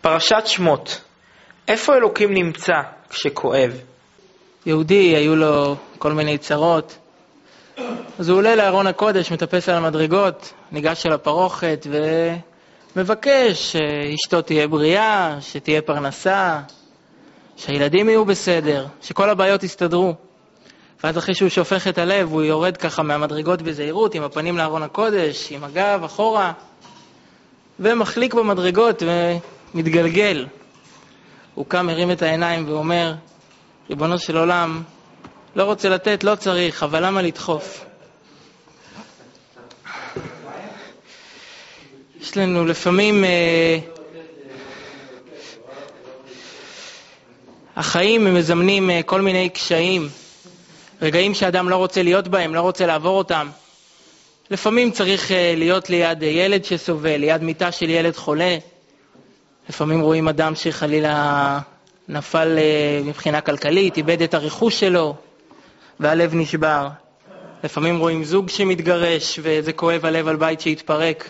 פרשת שמות. איפה אלוקים נמצא כשכואב? יהודי, היו לו כל מיני צרות. אז הוא עולה לארון הקודש, מטפס על המדרגות, ניגש אל הפרוכת ומבקש שאשתו תהיה בריאה, שתהיה פרנסה, שהילדים יהיו בסדר, שכל הבעיות יסתדרו. ואז אחרי שהוא שופך את הלב, הוא יורד ככה מהמדרגות בזהירות, עם הפנים לארון הקודש, עם הגב אחורה, ומחליק במדרגות ומתגלגל. הוא קם, מרים את העיניים ואומר, ריבונו של עולם, לא רוצה לתת, לא צריך, אבל למה לדחוף? יש לנו לפעמים, החיים הם מזמנים כל מיני קשיים, רגעים שאדם לא רוצה להיות בהם, לא רוצה לעבור אותם. לפעמים צריך להיות ליד ילד שסובל, ליד מיטה של ילד חולה. לפעמים רואים אדם שחלילה נפל מבחינה כלכלית, איבד את הרכוש שלו והלב נשבר. לפעמים רואים זוג שמתגרש וזה כואב הלב על בית שהתפרק.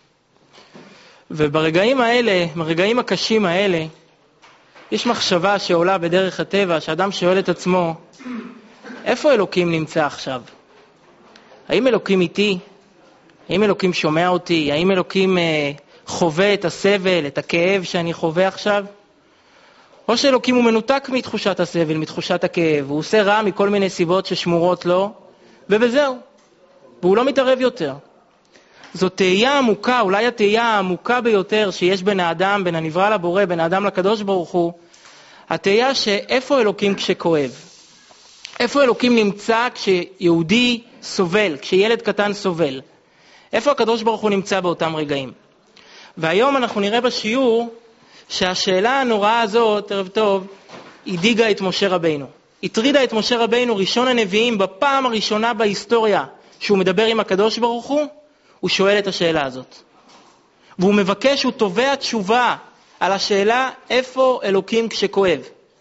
וברגעים האלה, ברגעים הקשים האלה, יש מחשבה שעולה בדרך הטבע, שאדם שואל את עצמו, איפה אלוקים נמצא עכשיו? האם אלוקים איתי? האם אלוקים שומע אותי? האם אלוקים חווה את הסבל, את הכאב שאני חווה עכשיו? או שאלוקים הוא מנותק מתחושת הסבל, מתחושת הכאב, הוא עושה רע מכל מיני סיבות ששמורות לו, ובזהו, והוא לא מתערב יותר. זו תהייה עמוקה, אולי התהייה העמוקה ביותר שיש בין האדם, בין הנברא לבורא, בין האדם לקדוש ברוך הוא, התהייה שאיפה אלוקים כשכואב? איפה אלוקים נמצא כשיהודי סובל, כשילד קטן סובל? איפה הקדוש ברוך הוא נמצא באותם רגעים? והיום אנחנו נראה בשיעור שהשאלה הנוראה הזאת, ערב טוב, הדאיגה את משה רבינו. הטרידה את משה רבינו, ראשון הנביאים, בפעם הראשונה בהיסטוריה שהוא מדבר עם הקדוש ברוך הוא שואל את השאלה הזאת. והוא מבקש, הוא תובע תשובה על השאלה איפה אלוקים כשכואב.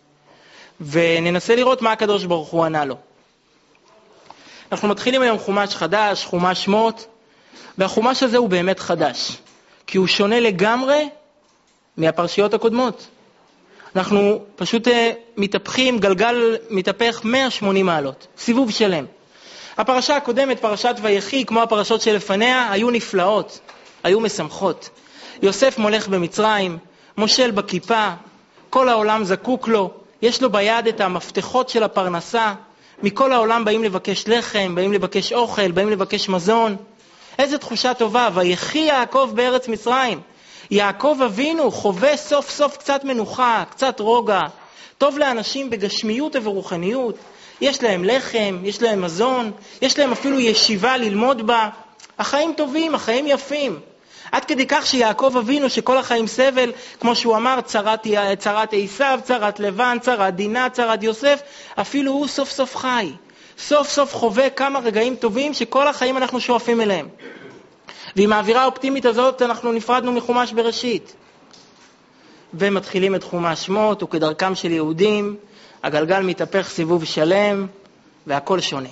וננסה לראות מה הקדוש ברוך הוא ענה לו. אנחנו מתחילים היום חומש חדש, חומש שמות, והחומש הזה הוא באמת חדש, כי הוא שונה לגמרי מהפרשיות הקודמות. אנחנו פשוט מתהפכים, גלגל מתהפך 180 מעלות, סיבוב שלם. הפרשה הקודמת, פרשת ויחי, כמו הפרשות שלפניה, היו נפלאות, היו משמחות. יוסף מולך במצרים, מושל בכיפה, כל העולם זקוק לו, יש לו ביד את המפתחות של הפרנסה, מכל העולם באים לבקש לחם, באים לבקש אוכל, באים לבקש מזון. איזה תחושה טובה, ויחי יעקב בארץ מצרים. יעקב אבינו חווה סוף סוף קצת מנוחה, קצת רוגע. טוב לאנשים בגשמיות וברוחניות. יש להם לחם, יש להם מזון, יש להם אפילו ישיבה ללמוד בה. החיים טובים, החיים יפים. עד כדי כך שיעקב אבינו שכל החיים סבל, כמו שהוא אמר, צרת עשיו, צרת לבן, צרת דינה, צרת יוסף, אפילו הוא סוף סוף חי. סוף סוף חווה כמה רגעים טובים שכל החיים אנחנו שואפים אליהם. ועם האווירה האופטימית הזאת אנחנו נפרדנו מחומש בראשית. ומתחילים את חומש שמות, וכדרכם של יהודים, הגלגל מתהפך סיבוב שלם, והכל שונה.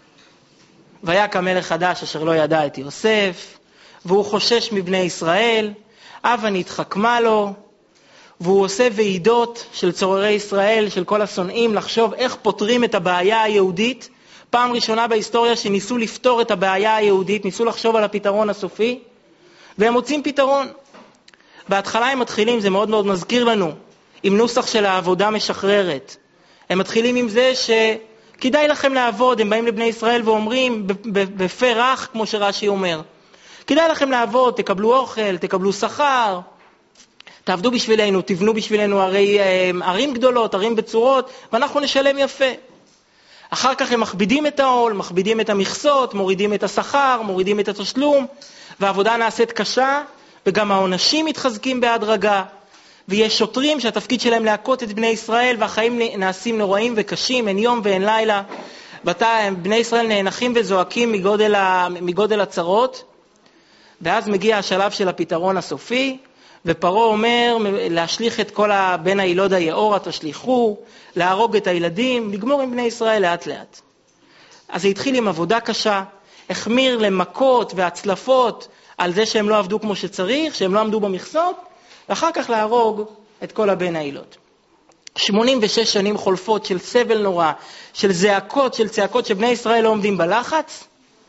ויקם מלך חדש אשר לא ידע את יוסף, והוא חושש מבני ישראל, אבה נתחכמה לו, והוא עושה ועידות של צוררי ישראל, של כל השונאים, לחשוב איך פותרים את הבעיה היהודית. פעם ראשונה בהיסטוריה שניסו לפתור את הבעיה היהודית, ניסו לחשוב על הפתרון הסופי, והם מוצאים פתרון. בהתחלה הם מתחילים, זה מאוד מאוד מזכיר לנו, עם נוסח של העבודה משחררת. הם מתחילים עם זה שכדאי לכם לעבוד, הם באים לבני ישראל ואומרים בפה רך, כמו שרש"י אומר. כדאי לכם לעבוד, תקבלו אוכל, תקבלו שכר, תעבדו בשבילנו, תבנו בשבילנו ערים גדולות, ערים בצורות, ואנחנו נשלם יפה. אחר כך הם מכבידים את העול, מכבידים את המכסות, מורידים את השכר, מורידים את התשלום, והעבודה נעשית קשה, וגם העונשים מתחזקים בהדרגה. ויש שוטרים שהתפקיד שלהם להכות את בני ישראל, והחיים נעשים נוראים וקשים, אין יום ואין לילה. בני ישראל נאנחים וזועקים מגודל הצרות, ואז מגיע השלב של הפתרון הסופי, ופרעה אומר להשליך את כל בן הילוד היאורה תשליחו, להרוג את הילדים, לגמור עם בני ישראל לאט לאט. אז זה התחיל עם עבודה קשה, החמיר למכות והצלפות על זה שהם לא עבדו כמו שצריך, שהם לא עמדו במכסות, ואחר כך להרוג את כל הבן העילות. 86 שנים חולפות של סבל נורא, של זעקות, של צעקות שבני ישראל לא עומדים בלחץ,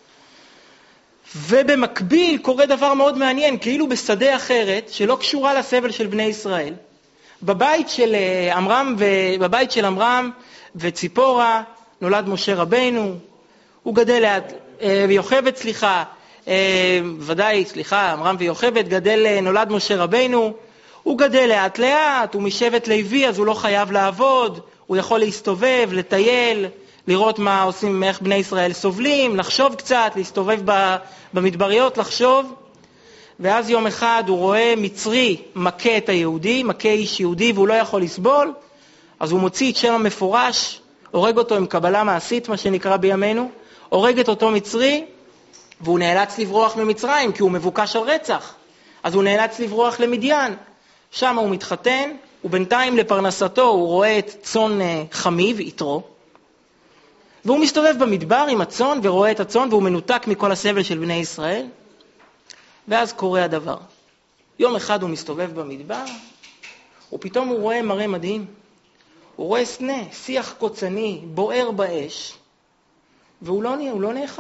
ובמקביל קורה דבר מאוד מעניין, כאילו בשדה אחרת, שלא קשורה לסבל של בני ישראל. בבית של עמרם וציפורה נולד משה רבינו, הוא גדל לאט, עמרם ויוכבד, נולד משה רבינו, הוא גדל לאט לאט, הוא משבט לוי, אז הוא לא חייב לעבוד, הוא יכול להסתובב, לטייל, לראות מה עושים, איך בני ישראל סובלים, לחשוב קצת, להסתובב במדבריות, לחשוב. ואז יום אחד הוא רואה מצרי מכה את היהודי, מכה איש יהודי, והוא לא יכול לסבול, אז הוא מוציא את שם המפורש, הורג אותו עם קבלה מעשית, מה שנקרא בימינו, הורג את אותו מצרי, והוא נאלץ לברוח ממצרים, כי הוא מבוקש על רצח. אז הוא נאלץ לברוח למדיין. שם הוא מתחתן, ובינתיים לפרנסתו הוא רואה את צאן חמיב, יתרו, והוא מסתובב במדבר עם הצאן ורואה את הצאן, והוא מנותק מכל הסבל של בני ישראל. ואז קורה הדבר. יום אחד הוא מסתובב במדבר, ופתאום הוא רואה מראה מדהים. הוא רואה סנה, שיח קוצני, בוער באש, והוא לא נאכל.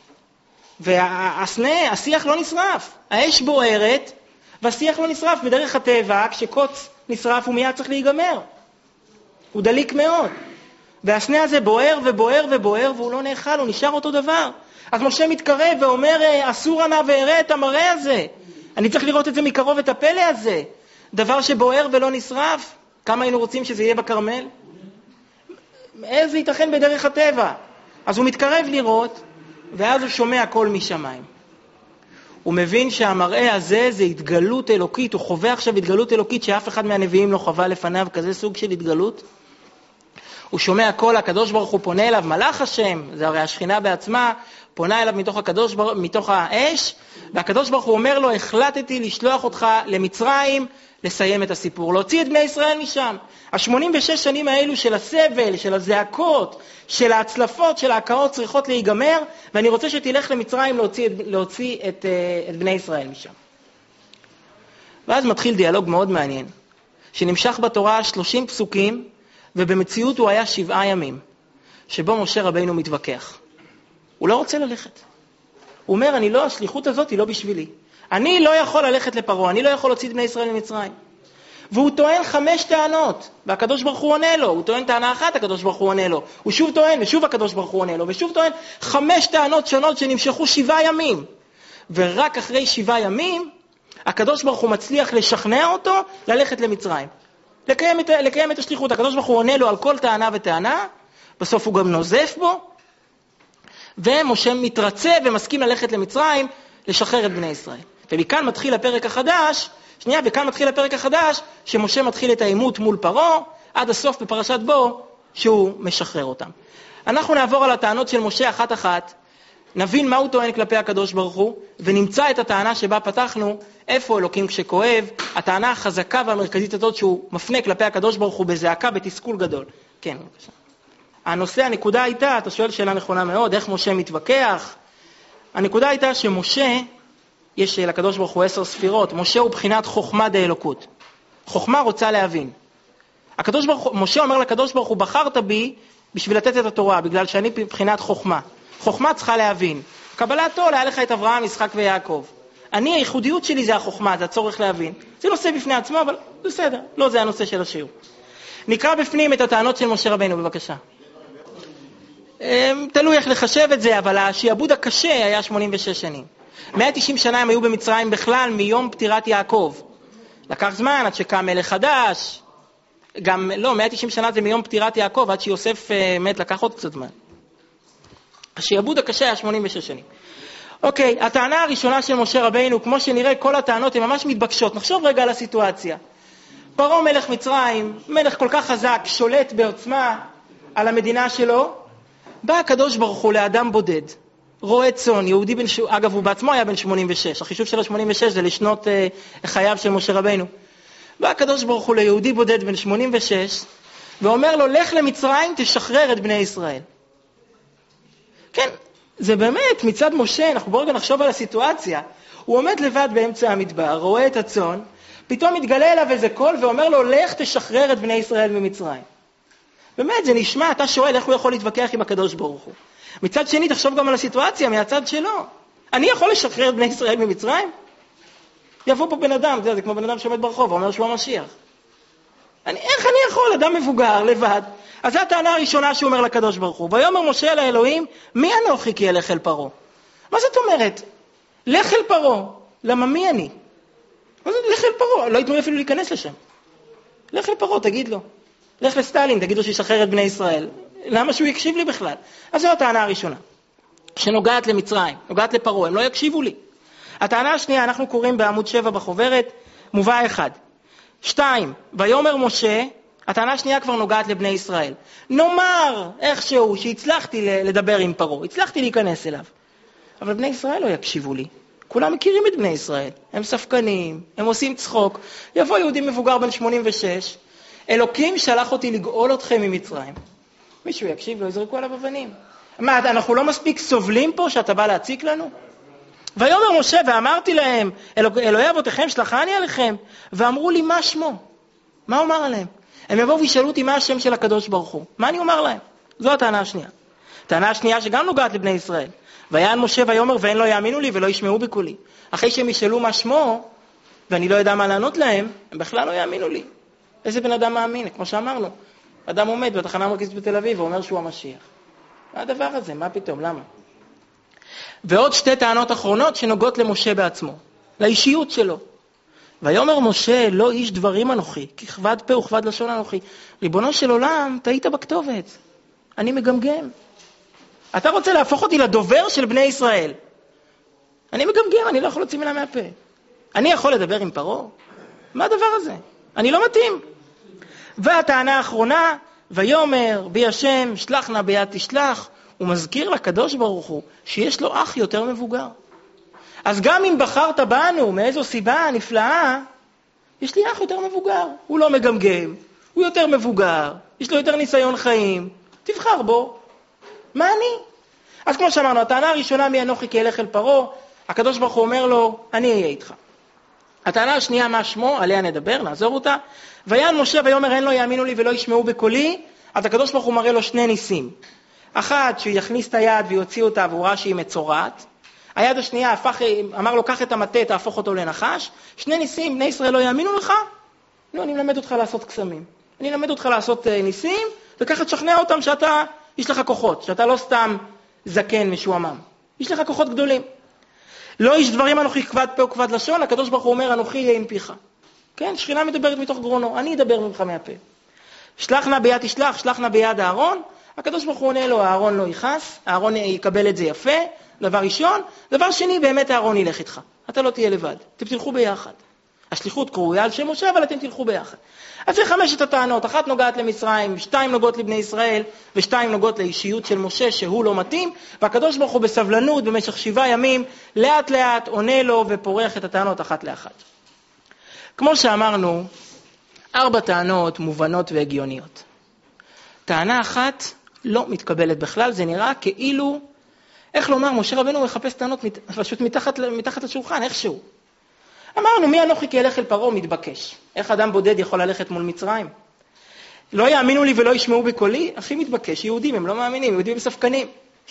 והסנה, השיח לא נשרף. האש בוערת, והשיח לא נשרף. בדרך הטבע, כשקוץ נשרף הוא מיד צריך להיגמר. הוא דליק מאוד. והסנה הזה בוער ובוער ובוער, והוא לא נאכל, הוא נשאר אותו דבר. אז משה מתקרב ואומר, אסור נא ואראה את המראה הזה. אני צריך לראות את זה מקרוב, את הפלא הזה. דבר שבוער ולא נשרף. כמה היינו רוצים שזה יהיה בכרמל? איזה ייתכן בדרך הטבע? אז הוא מתקרב לראות, ואז הוא שומע קול משמיים. הוא מבין שהמראה הזה זה התגלות אלוקית, הוא חווה עכשיו התגלות אלוקית שאף אחד מהנביאים לא חווה לפניו, כזה סוג של התגלות. הוא שומע קול, הקדוש ברוך הוא פונה אליו, מלאך השם, זה הרי השכינה בעצמה, פונה אליו מתוך האש, והקדוש ברוך הוא אומר לו, החלטתי לשלוח אותך למצרים, לסיים את הסיפור, להוציא את בני ישראל משם. ה-86 שנים האלו של הסבל, של הזעקות, של ההצלפות, של ההקאות צריכות להיגמר, ואני רוצה שתלך למצרים להוציא את בני ישראל משם. ואז מתחיל דיאלוג מאוד מעניין, שנמשך בתורה 30 פסוקים, ובמציאות הוא היה 7 ימים, שבו משה רבינו מתווכח. הוא לא רוצה ללכת. הוא אומר, השליחות הזאת היא לא בשבילי. אני לא יכול ללכת לפרעה, אני לא יכול להוציא את בני ישראל ממצרים. והוא טוען 5 טענות, והקדוש ברוך הוא עונה לו. הוא טוען טענה אחת, הקדוש ברוך הוא עונה לו. הוא שוב טוען, ושוב הקדוש ברוך הוא עונה לו. ושוב טוען 5 טענות שונות שנמשכו 7 ימים. ורק אחרי 7 ימים, הקדוש ברוך הוא מצליח לשכנע אותו ללכת למצרים. לקיים את השליחות. הקדוש ברוך הוא עונה לו על כל טענה וטענה, בסוף הוא גם נוזף בו, ומשה מתרצה ומסכים ללכת למצרים, לשחרר את בני ישראל. וכאן מתחיל הפרק החדש, שמשה מתחיל את העימות מול פרעה, עד הסוף בפרשת בו, שהוא משחרר אותם. אנחנו נעבור על הטענות של משה אחת, נבין מה הוא טוען כלפי הקדוש ברוך הוא, ונמצא את הטענה שבה פתחנו, איפה אלוקים כשכואב, הטענה החזקה והמרכזית הזאת שהוא מפנה כלפי הקדוש ברוך הוא בזעקה, בתסכול גדול. כן, בבקשה. הנקודה הייתה, אתה שואל שאלה נכונה מאוד, איך משה מתווכח? הנקודה הייתה שמשה, יש לקדוש ברוך הוא 10 ספירות, משה הוא בחינת חוכמה דאלוקות. חוכמה רוצה להבין. משה אומר לקדוש ברוך הוא, בחרת בי בשביל לתת את התורה, בגלל שאני בחינת חוכמה. חוכמה צריכה להבין. קבלת תורה, היה לך את אברהם, יצחק ויעקב. הייחודיות שלי זה החוכמה, זה הצורך להבין. זה נושא בפני עצמו, אבל בסדר, לא זה הנושא של השיעור. נקרא בפנים את הטענות של משה רבינו, בבקשה. תלוי איך לחשב את זה, אבל השיעבוד הקשה היה 86 שנים. 190 שנה הם היו במצרים בכלל מיום פטירת יעקב. לקח זמן עד שקם מלך חדש. 190 שנה זה מיום פטירת יעקב, עד שיוסף מת, לקח עוד קצת זמן. השיעבוד הקשה היה 86 שנים. אוקיי, הטענה הראשונה של משה רבינו, כמו שנראה, כל הטענות הן ממש מתבקשות. נחשוב רגע על הסיטואציה. פרעה מלך מצרים, מלך כל כך חזק, שולט בעוצמה על המדינה שלו, בא הקדוש ברוך הוא לאדם בודד, רועה צאן, יהודי אגב הוא בעצמו היה בן 86, החישוב של ה-86 זה לשנות חייו של משה רבינו. בא הקדוש ברוך הוא ליהודי בודד בן 86, ואומר לו, לך למצרים, תשחרר את בני ישראל. כן, זה באמת, מצד משה, אנחנו בואו רגע נחשוב על הסיטואציה. הוא עומד לבד באמצע המדבר, רואה את הצאן, פתאום מתגלה אליו איזה קול ואומר לו, לך תשחרר את בני ישראל ממצרים. באמת, זה נשמע, אתה שואל איך הוא יכול להתווכח עם הקדוש ברוך הוא. מצד שני, תחשוב גם על הסיטואציה, מהצד שלו. אני יכול לשחרר את בני ישראל ממצרים? יבוא פה בן אדם, זה כמו בן אדם שעומד ברחוב, ואומר שהוא המשיח. איך אני יכול? אדם מבוגר, לבד. אז זו הטענה הראשונה שהוא אומר לקדוש ברוך הוא. ויאמר משה אל האלוהים, מי אנוכי כי אלך אל פרעה? מה זאת אומרת? לך אל פרעה. למה מי אני? מה זה לך אל פרעה? לא ייתנו אפילו להיכנס לשם. לך אל פרעה, תגיד לו. לך לסטלין, תגיד לו שישחרר את בני ישראל. למה שהוא יקשיב לי בכלל? אז זו הטענה הראשונה. שנוגעת למצרים, נוגעת לפרעה, הם לא יקשיבו לי. הטענה השנייה, אנחנו קוראים בעמוד 7 בחוברת, מובא 1. 2, ויאמר משה, הטענה השנייה כבר נוגעת לבני ישראל. נאמר איכשהו שהצלחתי לדבר עם פרעה, הצלחתי להיכנס אליו. אבל בני ישראל לא יקשיבו לי. כולם מכירים את בני ישראל. הם ספקנים, הם עושים צחוק. יבוא יהודי מבוגר בן 86, אלוקים שלח אותי לגאול אתכם ממצרים. מישהו יקשיב לו, יזרקו עליו אבנים. מה, אנחנו לא מספיק סובלים פה שאתה בא להציק לנו? ויאמר משה, ואמרתי להם, אלוהי אבותיכם שלחני עליכם, ואמרו לי מה שמו? מה אומר עליהם? הם יבואו וישאלו אותי מה השם של הקדוש ברוך הוא. מה אני אומר להם? זו הטענה השנייה. הטענה השנייה שגם נוגעת לבני ישראל. ויען משה ויאמר, ואין לא יאמינו לי ולא ישמעו בקולי. אחרי שהם ישאלו מה שמו, ואני לא יודע מה לענות להם, הם בכלל לא יאמינו לי. איזה בן אדם מאמין? כמו שאמרנו, אדם עומד בתחנה המרכזית בתל אביב ואומר שהוא המשיח. מה הדבר הזה? מה פתאום? למה? ועוד שתי טענות אחרונות שנוגעות למשה בעצמו, לאישיות שלו. ויאמר משה, לא איש דברים אנוכי, כי כבד פה וכבד לשון אנוכי. ריבונו של עולם, טעית בכתובת. אני מגמגם. אתה רוצה להפוך אותי לדובר של בני ישראל. אני מגמגם, אני לא יכול להוציא מילה מהפה. אני יכול לדבר עם פרעה? מה הדבר הזה? אני לא מתאים. והטענה האחרונה, ויאמר בי השם, שלח נא ביד תשלח, הוא מזכיר לקדוש ברוך הוא שיש לו אח יותר מבוגר. אז גם אם בחרת בנו מאיזו סיבה נפלאה, יש לי אח יותר מבוגר. הוא לא מגמגם, הוא יותר מבוגר, יש לו יותר ניסיון חיים. תבחר בו. מה אני? אז כמו שאמרנו, הטענה הראשונה מי אנוכי כי אלך אל פרעה, הקדוש ברוך הוא אומר לו, אני אהיה איתך. הטענה השנייה מה שמו, עליה נדבר, נעזור אותה. ויען משה ויאמר אין לא יאמינו לי ולא ישמעו בקולי, אז הקדוש ברוך הוא מראה לו שני ניסים. אחד, שהוא יכניס את היד ויוציא אותה והוא ראה שהיא מצורעת. היד השנייה אמר לו, קח את המטה, תהפוך אותו לנחש. שני ניסים, בני ישראל לא יאמינו לך? לא, אני מלמד אותך לעשות קסמים. אני אלמד אותך לעשות ניסים, וככה תשכנע אותם שאתה, יש לך כוחות, שאתה לא סתם זקן משועמם. יש לך כוחות גדולים. לא איש דברים אנוכי כבד פה וכבד לשון, הקדוש ברוך הוא אומר, אנוכי יהיה עם פיך. כן, שכינה מדברת מתוך גרונו, אני אדבר ממך מהפה. שלח נא ביד תשלח, שלח נא ביד אהרון, הקדוש ברוך הוא עונה לו, אהרון לא יכעס, אהרון יקבל את זה יפה, דבר ראשון. דבר שני, באמת אהרון ילך איתך. אתה לא תהיה לבד, אתם תלכו ביחד. השליחות קרויה על שם משה, אבל אתם תלכו ביחד. אז זה 5 הטענות, 1 נוגעת למצרים, 2 נוגעות לבני ישראל, ו2 נוגעות לאישיות של משה שהוא לא מתאים, והקדוש ברוך הוא בסבלנות במשך 7 ימים, לאט לאט עונה לו ופורח את הטענות 1 לאחת. כמו שאמרנו, 4 טענות מובנות והגיוניות. טענה 1 לא מתקבלת בכלל, זה נראה כאילו, איך לומר, משה רבנו מחפש טענות פשוט מתחת לשולחן, איכשהו. אמרנו, מי אנוכי כי אלך אל פרעה מתבקש. איך אדם בודד יכול ללכת מול מצרים? לא יאמינו לי ולא ישמעו בקולי, הכי מתבקש. יהודים הם לא מאמינים, יהודים הם ספקנים.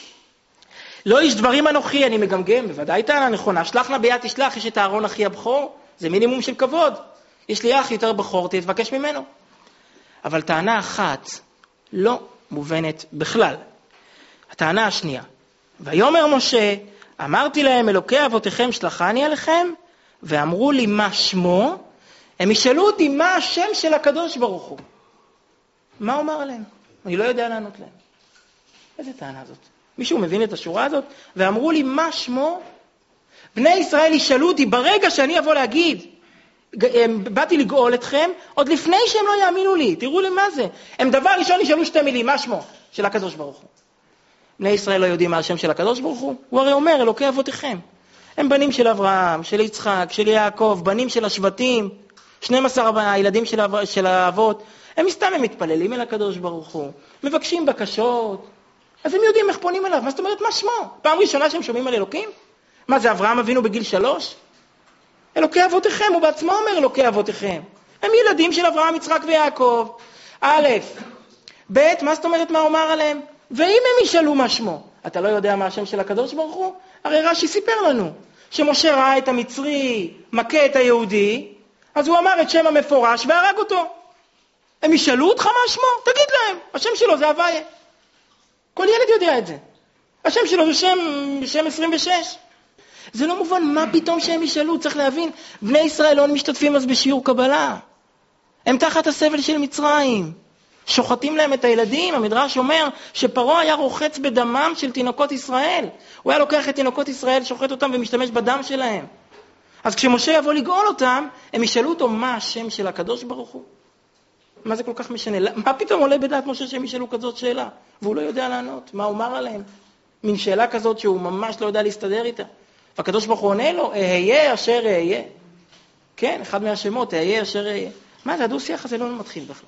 לא איש דברים אנוכי, אני מגמגם, בוודאי טענה נכונה. שלח נא ביד תשלח, יש את אהרון אחי הבכור, זה מינימום של כבוד. יש לי אח יותר בכור, תתבקש ממנו. אבל טענה 1 לא מובנת בכלל. הטענה השנייה, ויאמר משה, אמרתי להם אלוקי אבותיכם שלחני עליכם, ואמרו לי מה שמו, הם ישאלו אותי מה השם של הקדוש ברוך הוא. מה אומר עליהם? אני לא יודע לענות להם. איזה טענה זאת? מישהו מבין את השורה הזאת? ואמרו לי מה שמו? בני ישראל ישאלו אותי ברגע שאני אבוא להגיד, באתי לגאול אתכם, עוד לפני שהם לא יאמינו לי. תראו לי מה זה. הם דבר ראשון ישאלו 2 מילים, מה שמו של הקדוש ברוך הוא? בני ישראל לא יודעים מה השם של הקדוש ברוך הוא? הוא הרי אומר אלוקי אבותיכם. הם בנים של אברהם, של יצחק, של יעקב, בנים של השבטים, 12 הילדים של האבות. הם מתפללים אל הקדוש ברוך הוא, מבקשים בקשות. אז הם יודעים איך פונים אליו. מה זאת אומרת, מה שמו? פעם ראשונה שהם שומעים על אלוקים? מה זה, אברהם אבינו בגיל 3? אלוקי אבותיכם, הוא בעצמו אומר אלוקי אבותיכם. הם ילדים של אברהם, יצחק ויעקב. א', ב', מה זאת אומרת מה אומר עליהם? ואם הם ישאלו מה שמו, אתה לא יודע מה השם של הקדוש ברוך הוא? הרי רש"י סיפר לנו שמשה ראה את המצרי מכה את היהודי, אז הוא אמר את שם המפורש והרג אותו. הם ישאלו אותך מה שמו? תגיד להם, השם שלו זה הוויה. כל ילד יודע את זה. השם שלו זה שם 26. זה לא מובן, מה פתאום שהם ישאלו? צריך להבין, בני ישראל לא משתתפים אז בשיעור קבלה. הם תחת הסבל של מצרים. שוחטים להם את הילדים. המדרש אומר שפרעה היה רוחץ בדמם של תינוקות ישראל. הוא היה לוקח את תינוקות ישראל, שוחט אותם ומשתמש בדם שלהם. אז כשמשה יבוא לגאול אותם, הם ישאלו אותו מה השם של הקדוש ברוך הוא. מה זה כל כך משנה? מה פתאום עולה בדעת משה שהם ישאלו כזאת שאלה? והוא לא יודע לענות. מה הוא אומר עליהם? מין שאלה כזאת שהוא ממש לא יודע להסתדר איתה. והקדוש ברוך הוא עונה לו, אהיה אשר אהיה. כן, אחד מהשמות, אהיה אשר אהיה. מה זה? הדו-שיח הזה לא מתחיל בכלל.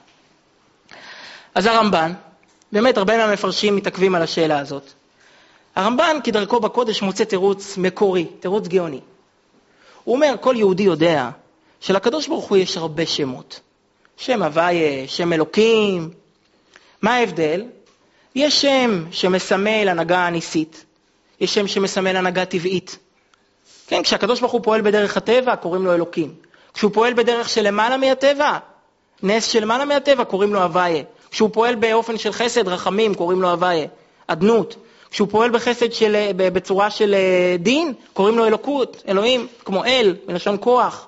אז הרמב"ן, באמת הרבה מהמפרשים מתעכבים על השאלה הזאת. הרמב"ן כדרכו בקודש מוצא תירוץ מקורי, תירוץ גאוני. הוא אומר, כל יהודי יודע שלקדוש ברוך הוא יש הרבה שמות. שם הוויה, שם אלוקים. מה ההבדל? יש שם שמסמל הנהגה ניסית. יש שם שמסמל הנהגה טבעית. כן, כשהקדוש ברוך הוא פועל בדרך הטבע, קוראים לו אלוקים. כשהוא פועל בדרך של למעלה מהטבע, נס של למעלה מהטבע, קוראים לו הוויה. כשהוא פועל באופן של חסד, רחמים, קוראים לו הוויה, אדנות. כשהוא פועל בחסד בצורה של דין, קוראים לו אלוקות, אלוהים, כמו אל, מלשון כוח.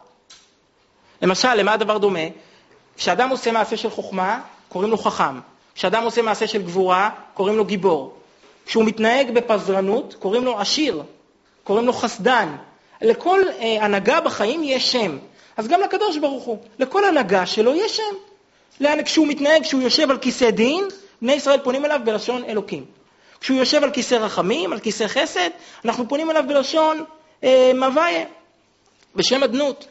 למשל, למה הדבר דומה? כשאדם עושה מעשה של חוכמה, קוראים לו חכם. כשאדם עושה מעשה של גבורה, קוראים לו גיבור. כשהוא מתנהג בפזרנות, קוראים לו עשיר, קוראים לו חסדן. לכל הנהגה בחיים יש שם. אז גם לקדוש ברוך הוא, לכל הנהגה שלו יש שם. כשהוא מתנהג, כשהוא יושב על כיסא דין, בני ישראל פונים אליו בלשון אלוקים. כשהוא יושב על כיסא רחמים, על כיסא חסד, אנחנו פונים אליו בלשון הוויה, בשם אדנות.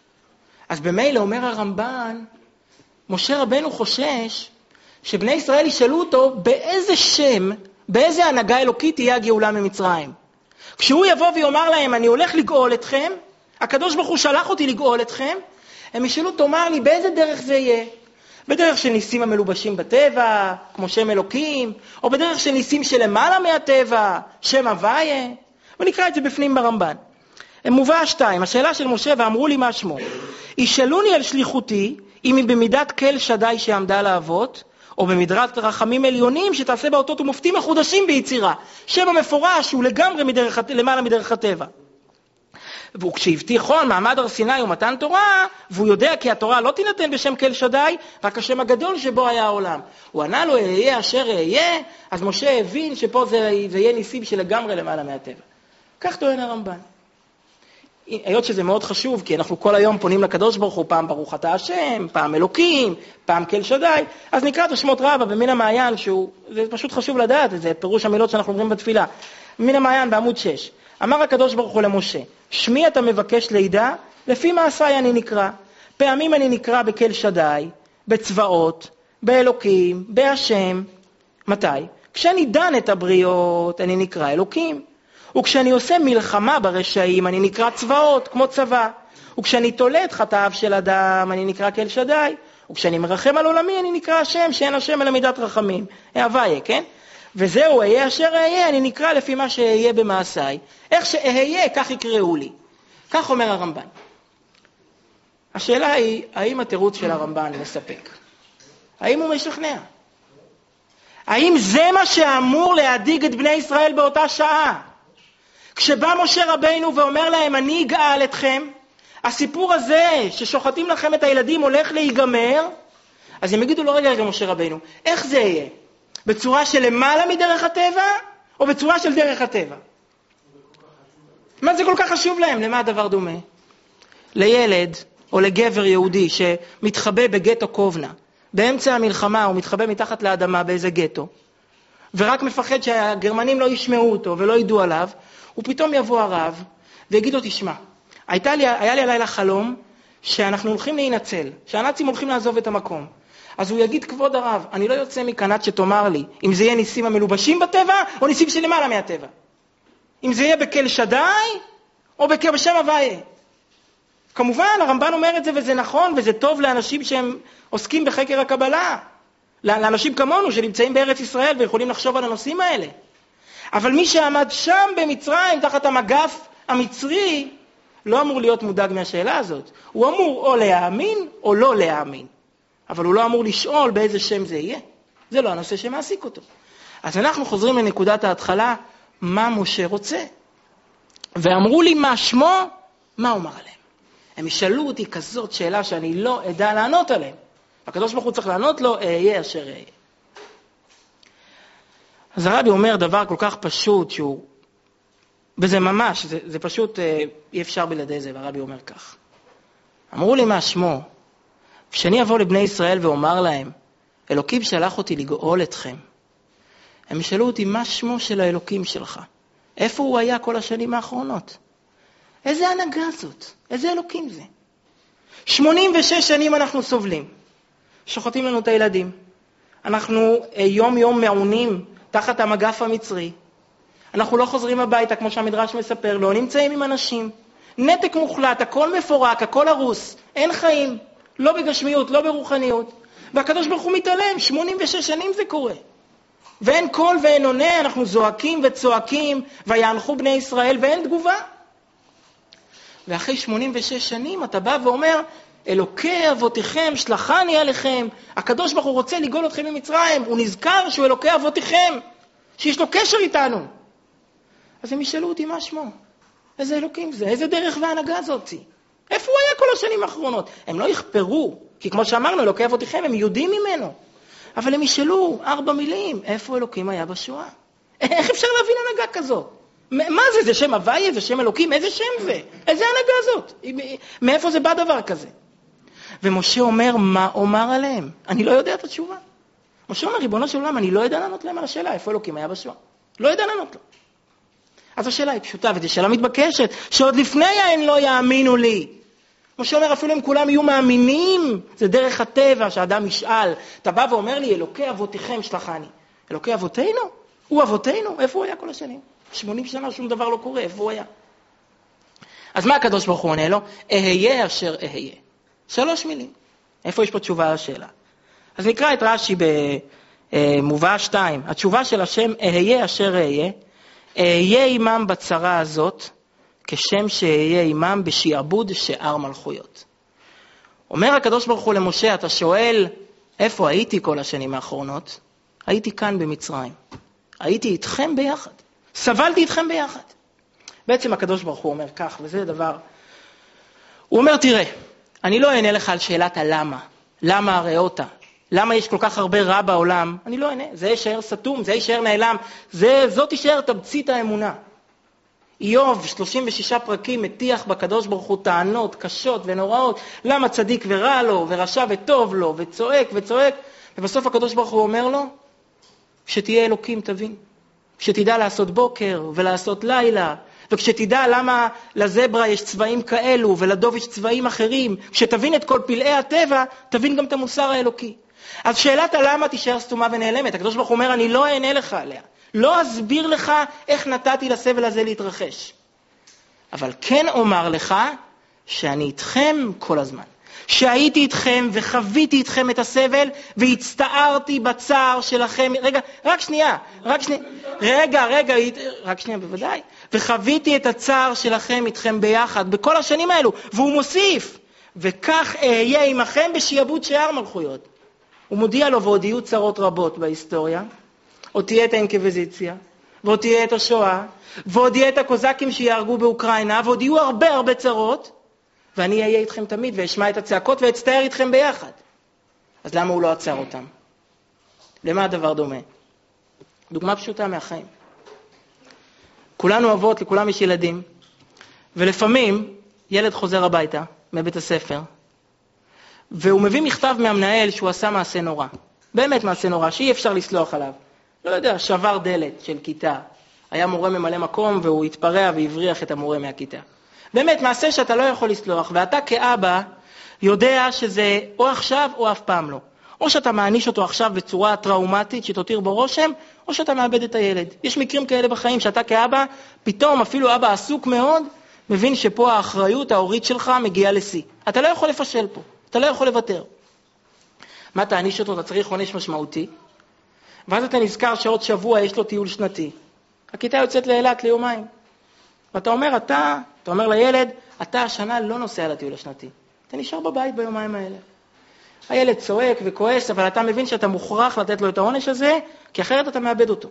אז במילא אומר הרמב"ן, משה רבנו חושש שבני ישראל ישאלו אותו באיזה שם, באיזה הנהגה אלוקית תהיה הגאולה ממצרים. כשהוא יבוא ויאמר להם, אני הולך לגאול אתכם, הקדוש ברוך הוא שלח אותי לגאול אתכם, הם ישאלו, תאמר לי, באיזה דרך זה יהיה? בדרך של ניסים המלובשים בטבע, כמו שם אלוקים, או בדרך של ניסים שלמעלה מהטבע, שם הוויה, ונקרא את זה בפנים ברמב"ן. מובא 2, השאלה של משה, ואמרו לי מה שמו. ישאלוני על שליחותי, אם היא במידת כל שדי שעמדה לאבות, או במדרת רחמים עליונים שתעשה באותות ומופתים מחודשים ביצירה. שם המפורש הוא לגמרי למעלה מדרך הטבע. והוא כשהבטיחו מעמד הר סיני ומתן תורה, והוא יודע כי התורה לא תינתן בשם כל שדי, רק השם הגדול שבו היה העולם. הוא ענה לו, אהיה אשר אהיה, אז משה הבין שפה זה יהיה ניסים שלגמרי למעלה מהטבע. כך טוען הרמב"ן. היות שזה מאוד חשוב, כי אנחנו כל היום פונים לקדוש ברוך הוא, פעם ברוך אתה השם, פעם אלוקים, פעם כל שדי, אז נקרא את השמות רבה במין המעיין, זה פשוט חשוב לדעת, זה פירוש המילות שאנחנו אומרים בתפילה. במין המעיין בעמוד 6. אמר הקדוש ברוך הוא למשה, שמי אתה מבקש לידע, לפי מעשיי אני נקרא. פעמים אני נקרא בכל שדי, בצבאות, באלוקים, בהשם. מתי? כשאני דן את הבריות, אני נקרא אלוקים. וכשאני עושה מלחמה ברשעים, אני נקרא צבאות, כמו צבא. וכשאני תולד חטאיו של אדם, אני נקרא כל שדי. וכשאני מרחם על עולמי, אני נקרא השם, שאין השם אלא מידת רחמים. הוויה, כן? וזהו, אהיה אשר אהיה, אני נקרא לפי מה שאהיה במעשיי. איך שאהיה, כך יקראו לי. כך אומר הרמב"ן. השאלה היא, האם התירוץ של הרמב"ן מספק? האם הוא משכנע? האם זה מה שאמור להדאיג את בני ישראל באותה שעה? כשבא משה רבינו ואומר להם, אני אגאל אתכם, הסיפור הזה ששוחטים לכם את הילדים הולך להיגמר, אז הם יגידו לו, רגע משה רבינו, איך זה יהיה? בצורה של למעלה מדרך הטבע, או בצורה של דרך הטבע? מה זה כל כך חשוב להם? למה הדבר דומה? לילד או לגבר יהודי שמתחבא בגטו קובנה, באמצע המלחמה הוא מתחבא מתחת לאדמה באיזה גטו, ורק מפחד שהגרמנים לא ישמעו אותו ולא ידעו עליו, ופתאום יבוא הרב ויגיד לו, תשמע, היה לי הלילה חלום שאנחנו הולכים להינצל, שהנאצים הולכים לעזוב את המקום. אז הוא יגיד, כבוד הרב, אני לא יוצא מכאן עד שתאמר לי, אם זה יהיה ניסים המלובשים בטבע, או ניסים שלמעלה מהטבע. אם זה יהיה בכל שדי, או בשם הוויה. כמובן, הרמב"ן אומר את זה וזה נכון, וזה טוב לאנשים שהם עוסקים בחקר הקבלה. לאנשים כמונו שנמצאים בארץ ישראל ויכולים לחשוב על הנושאים האלה. אבל מי שעמד שם במצרים, תחת המגף המצרי, לא אמור להיות מודאג מהשאלה הזאת. הוא אמור או להאמין או לא להאמין. אבל הוא לא אמור לשאול באיזה שם זה יהיה. זה לא הנושא שמעסיק אותו. אז אנחנו חוזרים לנקודת ההתחלה, מה משה רוצה. ואמרו לי מה שמו, מה אומר עליהם. הם ישאלו אותי כזאת שאלה שאני לא אדע לענות עליהם. הקדוש ברוך הוא צריך לענות לו, אהיה אשר אהיה. אז הרבי אומר דבר כל כך פשוט, שהוא, וזה ממש, זה פשוט אי אפשר בלעדי זה, והרבי אומר כך. אמרו לי מה שמו, כשאני אבוא לבני ישראל ואומר להם, אלוקים שלח אותי לגאול אתכם. הם ישאלו אותי מה שמו של האלוקים שלך? איפה הוא היה כל השנים האחרונות? איזה הנהגה זאת? איזה אלוקים זה? 86 שנים אנחנו סובלים. שוחטים לנו את הילדים. אנחנו יום יום מעונים תחת המגף המצרי. אנחנו לא חוזרים הביתה כמו שהמדרש מספר, לא נמצאים עם אנשים. נתק מוחלט, הכל מפורק, הכל הרוס. אין חיים, לא בגשמיות, לא ברוחניות. והקדוש ברוך הוא מתעלם, 86 שנים זה קורה. ואין קול ואין עונה, אנחנו זועקים וצועקים, ויענחו בני ישראל ואין תגובה. ואחרי 86 שנים אתה בא ואומר, אלוקי אבותיכם שלחני עליכם, הקדוש ברוך הוא רוצה לגאול אתכם ממצרים, הוא נזכר שהוא אלוקי אבותיכם, שיש לו קשר איתנו. אז הם ישאלו אותי מה שמו, איזה אלוקים זה, איזה דרך והנהגה זאת, איפה הוא היה כל השנים האחרונות? הם לא יכפרו, כי כמו שאמרנו, אלוקי אבותיכם הם יודעים ממנו, אבל הם ישאלו 4 מילים, איפה אלוקים היה בשואה? איך אפשר להבין הנהגה כזאת? מה זה? זה שם הוויה? זה שם אלוקים? איזה שם זה? איזה הנהגה זאת? מאיפה זה בא דבר כזה? ומשה אומר, מה אומר עליהם? אני לא יודע את התשובה. משה אומר, ריבונו של עולם, אני לא יודע לענות להם על השאלה, איפה אלוקים היה בשואה? לא יודע לענות לו. אז השאלה היא פשוטה, וזו שאלה מתבקשת, שעוד לפני הם לא יאמינו לי. משה אומר, אפילו אם כולם יהיו מאמינים, זה דרך הטבע שהאדם ישאל. אתה בא ואומר לי, אלוקי אבותיכם שלחני. אלוקי אבותינו? הוא אבותינו? איפה הוא היה כל השנים? 80 שנה שום דבר לא קורה, איפה הוא היה? אז מה הקדוש ברוך הוא עונה לו? אהיה אשר אהיה. 3 מילים. איפה יש פה תשובה לשאלה? אז נקרא את רש"י במובאה 2. התשובה של השם אהיה אשר אהיה, אהיה עמם בצרה הזאת, כשם שאהיה עמם בשעבוד שאר מלכויות. אומר הקדוש ברוך הוא למשה, אתה שואל, איפה הייתי כל השנים האחרונות? הייתי כאן במצרים. הייתי איתכם ביחד. סבלתי איתכם ביחד. בעצם הקדוש ברוך הוא אומר כך, וזה דבר, הוא אומר, תראה, אני לא אענה לך על שאלת הלמה, למה הראית, למה יש כל כך הרבה רע בעולם, אני לא אענה, זה יישאר סתום, זה יישאר נעלם, זאת יישאר תמצית האמונה. איוב, 36 פרקים, מטיח בקדוש ברוך הוא טענות קשות ונוראות, למה צדיק ורע לו, ורשע וטוב לו, וצועק וצועק, ובסוף הקדוש ברוך הוא אומר לו, כשתהיה אלוקים תבין, כשתדע לעשות בוקר ולעשות לילה, וכשתדע למה לזברה יש צבעים כאלו ולדוב יש צבעים אחרים, כשתבין את כל פלאי הטבע, תבין גם את המוסר האלוקי. אז שאלת הלמה תישאר סתומה ונעלמת. הקדוש ברוך הוא אומר, אני לא אענה לך עליה. לא אסביר לך איך נתתי לסבל הזה להתרחש. אבל כן אומר לך שאני איתכם כל הזמן. שהייתי איתכם וחוויתי איתכם את הסבל והצטערתי בצער שלכם. רגע, רק שנייה, בוודאי. וחוויתי את הצער שלכם איתכם ביחד בכל השנים האלו. והוא מוסיף, וכך אהיה עמכם בשעבוד שאר מלכויות. הוא מודיע לו, ועוד יהיו צרות רבות בהיסטוריה. עוד תהיה את האינקוויזיציה, ועוד תהיה את השואה, ועוד יהיה את הקוזקים שיהרגו באוקראינה, ועוד יהיו הרבה צרות. ואני אהיה איתכם תמיד ואשמע את הצעקות ואצטער איתכם ביחד. אז למה הוא לא עצר אותם? למה הדבר דומה? דוגמה פשוטה מהחיים. כולנו אבות, לכולם יש ילדים, ולפעמים ילד חוזר הביתה מבית הספר, והוא מביא מכתב מהמנהל שהוא עשה מעשה נורא. באמת מעשה נורא, שאי אפשר לסלוח עליו. לא יודע, שבר דלת של כיתה. היה מורה ממלא מקום והוא התפרע והבריח את המורה מהכיתה. באמת, מעשה שאתה לא יכול לסלוח, ואתה כאבא יודע שזה או עכשיו או אף פעם לא. או שאתה מעניש אותו עכשיו בצורה טראומטית שתותיר בו רושם, או שאתה מאבד את הילד. יש מקרים כאלה בחיים שאתה כאבא, פתאום אפילו אבא עסוק מאוד, מבין שפה האחריות ההורית שלך מגיעה לשיא. אתה לא יכול לפשל פה, אתה לא יכול לוותר. מה תעניש אותו? אתה צריך עונש משמעותי. ואז אתה נזכר שעוד שבוע יש לו טיול שנתי. הכיתה יוצאת לאילת ליומיים. ואתה אומר, אתה אומר לילד, אתה השנה לא נוסע לטיול השנתי. אתה נשאר בבית ביומיים האלה. הילד צועק וכועס, אבל אתה מבין שאתה מוכרח לתת לו את העונש הזה, כי אחרת אתה מאבד אותו.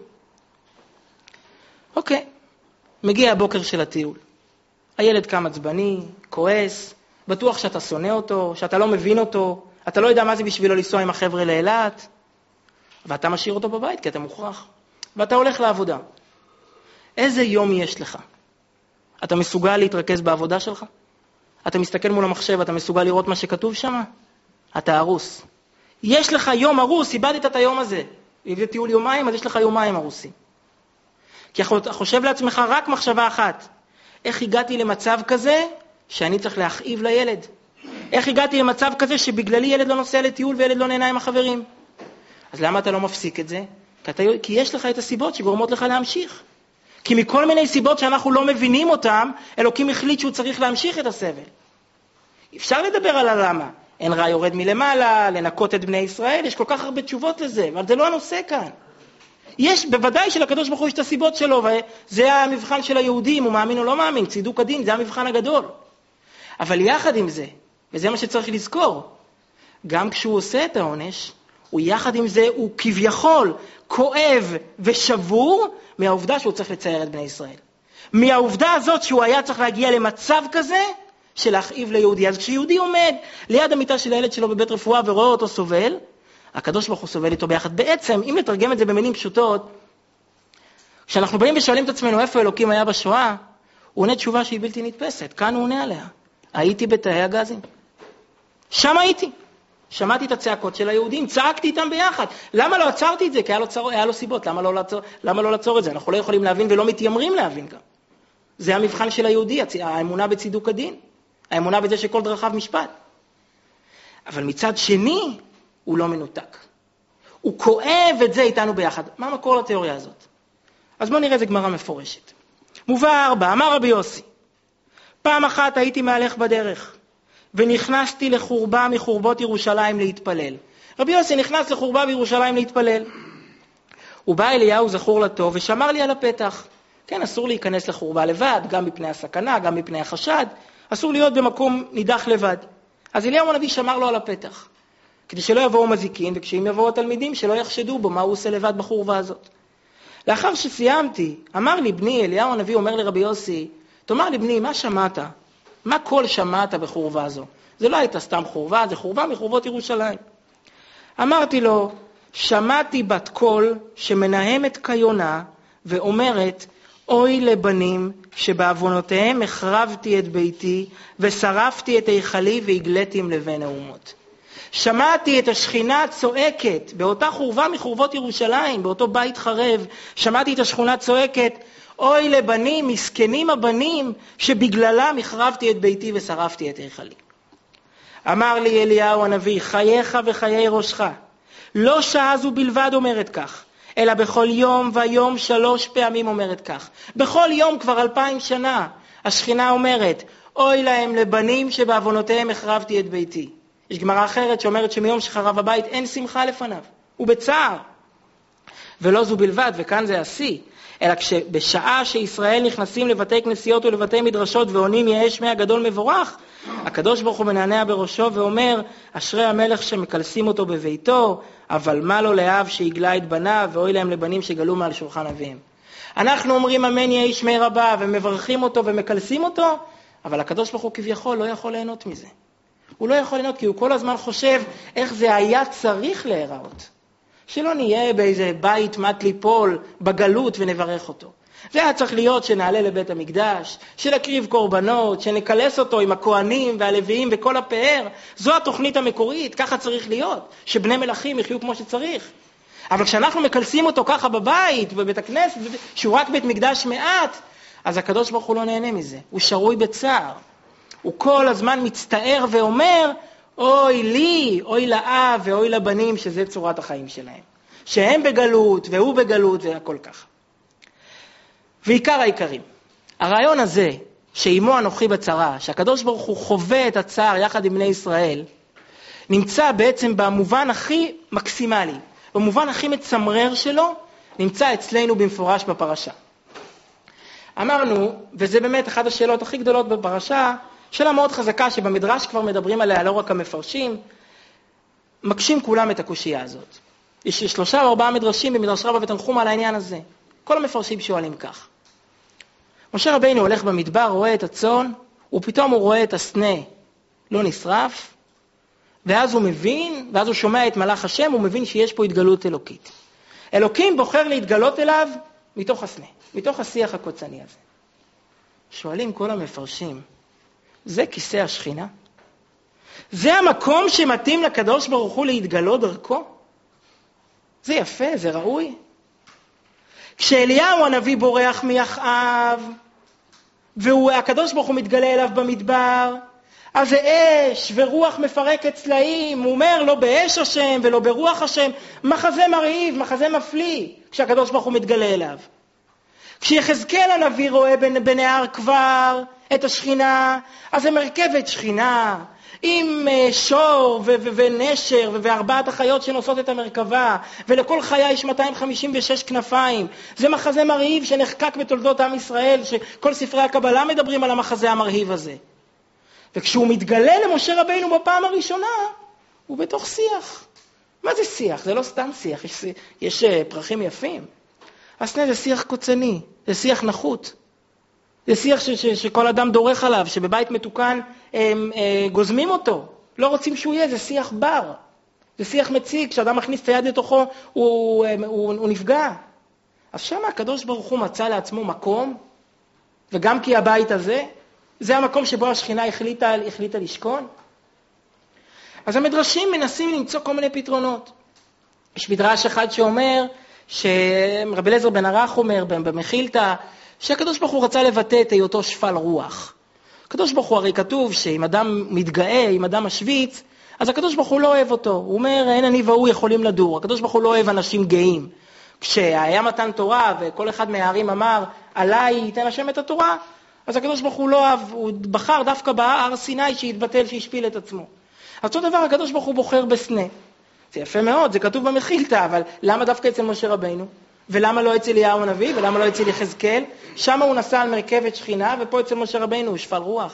אוקיי, מגיע הבוקר של הטיול. הילד קם עצבני, כועס, בטוח שאתה שונא אותו, שאתה לא מבין אותו, אתה לא יודע מה זה בשבילו לנסוע עם החבר'ה לאילת, ואתה משאיר אותו בבית כי אתה מוכרח. ואתה הולך לעבודה. איזה יום יש לך? אתה מסוגל להתרכז בעבודה שלך? אתה מסתכל מול המחשב, אתה מסוגל לראות מה שכתוב שם? אתה הרוס. יש לך יום הרוס, איבדת את היום הזה. אם זה טיול יומיים, אז יש לך יומיים הרוסים. כי אתה חושב לעצמך רק מחשבה אחת. איך הגעתי למצב כזה שאני צריך להכאיב לילד? איך הגעתי למצב כזה שבגללי ילד לא נוסע לטיול וילד לא נהנה עם החברים? אז למה אתה לא מפסיק את זה? כי יש לך את הסיבות שגורמות לך להמשיך. כי מכל מיני סיבות שאנחנו לא מבינים אותם, אלוקים החליט שהוא צריך להמשיך את הסבל. אפשר לדבר על הלמה. אין רע יורד מלמעלה, לנקות את בני ישראל, יש כל כך הרבה תשובות לזה, אבל זה לא הנושא כאן. יש, בוודאי שלקדוש ברוך הוא יש את הסיבות שלו, וזה המבחן של היהודים, הוא מאמין או לא מאמין, צידוק הדין, זה המבחן הגדול. אבל יחד עם זה, וזה מה שצריך לזכור, גם כשהוא עושה את העונש, הוא יחד עם זה, הוא כביכול כואב ושבור מהעובדה שהוא צריך לצייר את בני ישראל. מהעובדה הזאת שהוא היה צריך להגיע למצב כזה של להכאיב ליהודי. אז כשיהודי עומד ליד המיטה של הילד שלו בבית רפואה ורואה אותו סובל, הקדוש ברוך הוא סובל איתו ביחד. בעצם, אם נתרגם את זה במילים פשוטות, כשאנחנו באים ושואלים את עצמנו איפה אלוקים היה בשואה, הוא עונה תשובה שהיא בלתי נתפסת. כאן הוא עונה עליה. הייתי בתאי הגזים. שם הייתי. שמעתי את הצעקות של היהודים, צעקתי איתם ביחד. למה לא עצרתי את זה? כי היה לו סיבות. למה לא לעצור את זה? אנחנו לא יכולים להבין ולא מתיימרים להבין גם. זה המבחן של היהודי, האמונה בצידוק הדין. האמונה בזה שכל דרכיו משפט. אבל מצד שני, הוא לא מנותק. הוא כואב את זה איתנו ביחד. מה המקור לתיאוריה הזאת? אז בואו נראה, זה גמרא מפורשת. מובא 4, אמר רבי יוסי, פעם אחת הייתי מהלך בדרך, ונכנסתי לחורבה מחורבות ירושלים להתפלל. רבי יוסי נכנס לחורבה בירושלים להתפלל. הוא בא אליהו זכור לטוב ושמר לי על הפתח. כן, אסור להיכנס לחורבה לבד, גם מפני הסכנה, גם מפני החשד. אסור להיות במקום נידח לבד. אז אליהו הנביא שמר לו על הפתח. כדי שלא יבואו מזיקין, וכשהם יבואו התלמידים, שלא יחשדו בו מה הוא עושה לבד בחורבה הזאת. לאחר שסיימתי, אמר לי בני, אליהו הנביא אומר לרבי יוסי, תאמר לי בני, מה שמעת? מה כל שמעת בחורבה הזו? זה לא הייתה סתם חורבה, זה חורבה מחורבות ירושלים. אמרתי לו, שמעתי בת קול שמנהמת כיונה ואומרת, אוי לבנים שבעוונותיהם החרבתי את ביתי ושרפתי את היכלי והגליתי עם לבין האומות. שמעתי את השכינה צועקת באותה חורבה מחורבות ירושלים, באותו בית חרב, שמעתי את השכונה צועקת, אוי לבנים, מסכנים הבנים שבגללם החרבתי את ביתי ושרפתי את היכלי. אמר לי אליהו הנביא, חייך וחיי ראשך, לא שעה זו בלבד אומרת כך, אלא בכל יום ויום 3 פעמים אומרת כך. בכל יום כבר 2000 שנה השכינה אומרת, אוי להם לבנים שבעוונותיהם החרבתי את ביתי. יש גמרא אחרת שאומרת שמיום שחרב הבית אין שמחה לפניו, הוא בצער. ולא זו בלבד, וכאן זה השיא, אלא בשעה שישראל נכנסים לבתי כנסיות ולבתי מדרשות ועונים יהא שמיה גדול מבורך, הקדוש ברוך הוא מנענע בראשו ואומר, אשרי המלך שמקלסים אותו בביתו, אבל מה לו לאב שיגלה את בניו, ואוי להם לבנים שגלו מעל שולחן אביהם. אנחנו אומרים אמן יהי שמי רבה, ומברכים אותו ומקלסים אותו, אבל הקדוש ברוך הוא כביכול לא יכול ליהנות מזה. הוא לא יכול ליהנות כי הוא כל הזמן חושב איך זה היה צריך להיראות. שלא נהיה באיזה בית מת ליפול בגלות ונברך אותו. זה היה צריך להיות שנעלה לבית המקדש, שנקריב קורבנות, שנקלס אותו עם הכהנים והלוויים וכל הפאר. זו התוכנית המקורית, ככה צריך להיות, שבני מלכים יחיו כמו שצריך. אבל כשאנחנו מקלסים אותו ככה בבית, בבית הכנסת, שהוא רק בית מקדש מעט, אז הקדוש ברוך הוא לא נהנה מזה. הוא שרוי בצער. הוא כל הזמן מצטער ואומר, אוי לי, אוי לאב ואוי לבנים, שזה צורת החיים שלהם. שהם בגלות והוא בגלות והכל ככה. ועיקר העיקרים. הרעיון הזה שעימו אנוכי בצרה, שהקדוש ברוך הוא חווה את הצער יחד עם בני ישראל, נמצא בעצם במובן הכי מקסימלי, במובן הכי מצמרר שלו, נמצא אצלנו במפורש בפרשה. אמרנו, וזה באמת אחת השאלות הכי גדולות בפרשה, שאלה מאוד חזקה שבמדרש כבר מדברים עליה, לא רק המפרשים, מקשים כולם את הקושייה הזאת. יש 3 או 4 מדרשים במדרש רבא ותנחומא על העניין הזה. כל המפרשים שואלים כך. משה רבינו הולך במדבר, רואה את הצאן, ופתאום הוא רואה את הסנה לא נשרף, ואז הוא מבין, ואז הוא שומע את מלאך השם, הוא מבין שיש פה התגלות אלוקית. אלוקים בוחר להתגלות אליו מתוך הסנה, מתוך השיח הקוצני הזה. שואלים כל המפרשים, זה כיסא השכינה? זה המקום שמתאים לקדוש ברוך הוא להתגלות דרכו? זה יפה, זה ראוי. כשאליהו הנביא בורח מיחאב, והקדוש ברוך הוא מתגלה אליו במדבר, אז זה אש ורוח מפרקת צלעים, הוא אומר לא באש השם ולא ברוח השם, מחזה מרהיב, מחזה מפליא, כשהקדוש ברוך הוא מתגלה אליו. כשיחזקאל הנביא רואה בנהר כבר את השכינה, אז זה מרכבת שכינה, עם שור ונשר וארבעת החיות שנושאות את המרכבה, ולכל חיה יש 256 כנפיים. זה מחזה מרהיב שנחקק בתולדות עם ישראל, שכל ספרי הקבלה מדברים על המחזה המרהיב הזה. וכשהוא מתגלה למשה רבינו בפעם הראשונה, הוא בתוך שיח. מה זה שיח? זה לא סתם שיח, יש פרחים יפים. הסנה זה שיח קוצני, זה שיח נחות. זה שיח שכל אדם דורך עליו, שבבית מתוקן גוזמים אותו. לא רוצים שהוא יהיה, זה שיח בר. זה שיח מציג, כשאדם מכניס את היד לתוכו, הוא נפגע. אז שם הקדוש ברוך הוא מצא לעצמו מקום, וגם כי הבית הזה, זה המקום שבו השכינה החליטה לשכון. אז המדרשים מנסים למצוא כל מיני פתרונות. יש מדרש אחד שאומר, שרבי אליעזר בן ערך אומר במחילתא, שהקדוש ברוך הוא רצה לבטא את היותו שפל רוח. הקדוש ברוך הוא הרי כתוב שאם אדם מתגאה, אם אדם משוויץ, אז הקדוש ברוך הוא לא אוהב אותו. הוא אומר, אין אני והוא יכולים לדור. הקדוש ברוך הוא לא אוהב אנשים גאים. כשהיה מתן תורה וכל אחד מהערים אמר, עליי ייתן השם את התורה, אז הקדוש ברוך הוא לא אוהב, הוא בחר דווקא בהר סיני שהתבטל, שהשפיל את עצמו. אותו דבר הקדוש ברוך הוא בוחר בסנה. זה יפה מאוד, זה כתוב במחילתא, אבל למה דווקא אצל משה רבינו? ולמה לא אצל אליהו הנביא? ולמה לא אצל יחזקאל? שם הוא נסע על מרכבת שכינה, ופה אצל משה רבינו הוא שפל רוח.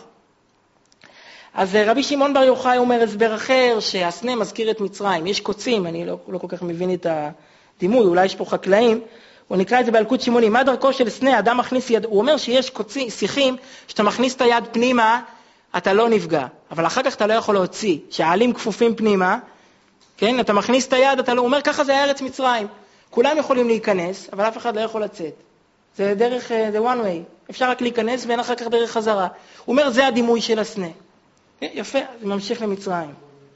אז רבי שמעון בר יוחאי אומר הסבר אחר, שהסנה מזכיר את מצרים. יש קוצים, אני לא כל כך מבין את הדימוי, אולי יש פה חקלאים, הוא נקרא את זה באלקוט שמעוני. מה דרכו של סנה? אדם מכניס יד, הוא אומר שיש שיחים, שאתה מכניס את היד פנימה, אתה לא נפגע. אבל אחר כך אתה לא יכול להוציא. שהעלים כפופים פנימה, כן? אתה מכניס את היד, אתה לא, הוא אומר ככה זה ארץ מצרים. כולם יכולים להיכנס, אבל אף אחד לא יכול לצאת. זה דרך, זה one way. אפשר רק להיכנס ואין אחר כך דרך חזרה. הוא אומר, זה הדימוי של הסנה. יפה, זה ממשיך למצרים.